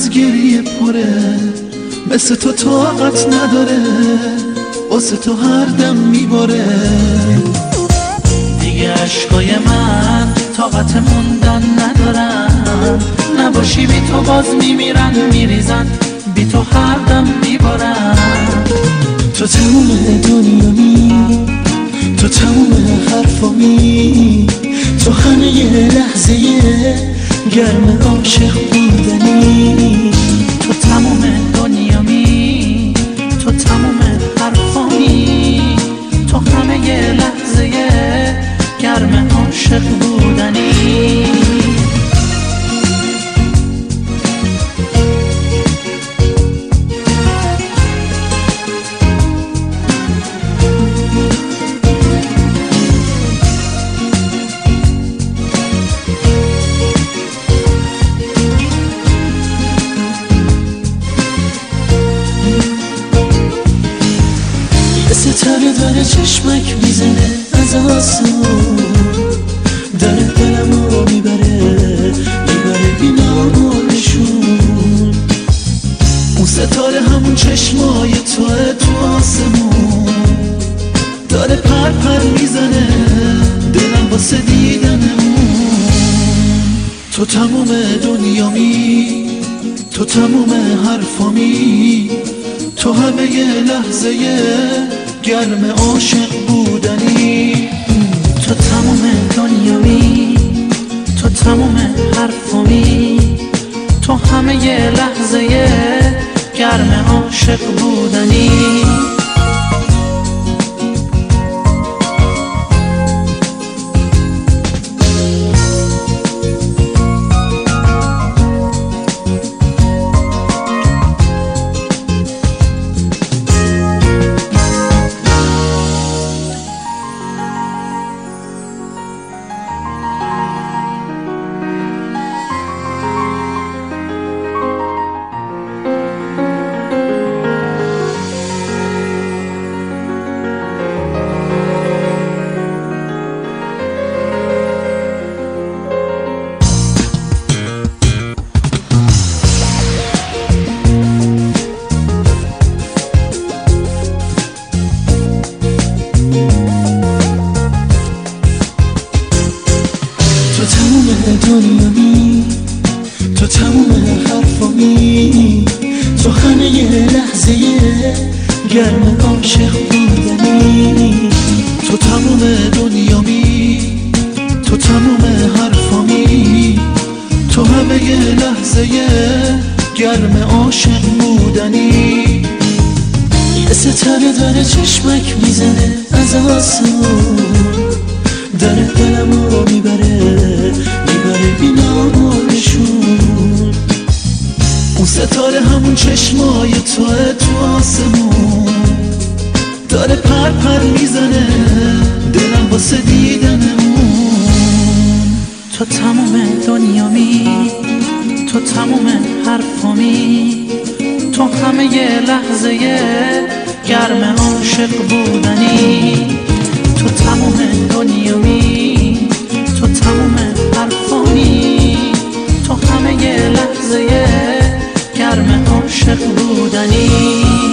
از گریه پره، مثل تو طاقت نداره، واسه تو هر دم میباره. دیگه عشقای من طاقت موندن ندارن، نباشی بی تو باز میمیرن میریزن، بی تو هر دم میبارن. تو تموم دنیامی، تو تموم حرفامی، تو همه لحظه گرم عاشق بودنی. تو تموم دنیامی، تو تموم حرفامی، تو همه لحظه گرم عاشق بودنی. ستاره داره چشمک میزنه از آسمون، داره دلمو میبره بینامونشون. اون ستاره همون چشمای توه تو آسمون، داره پر پر میزنه دلم واسه دیدنمون. تو تموم دنیامی، تو تموم حرفامی، تو همه لحظه گرم عاشق بودنی. تو تموم دنیامی، تو تموم حرفامی، تو همه لحظه گرم عاشق بودنی. دنیامی، تو تموم حرفامی، تو همه لحظه گرم عاشق بودنی. تو تموم دنیامی، تو تموم حرفامی، تو همه لحظه گرم عاشق بودنی. یه ستاره داره چشمک میزنه از آسمون، داره دلمو میبره بینامونشون. اون ستاره همون چشمای توه تو آسمون، داره پر پر میزنه دلم واسه دیدنمون. تو تموم دنیامی، تو تموم حرفامی، تو همه لحظه گرم عاشق بودنی. تو تموم دنیامی، تو تموم حرفامی، تو همه لحظه گرم عاشق بودنی.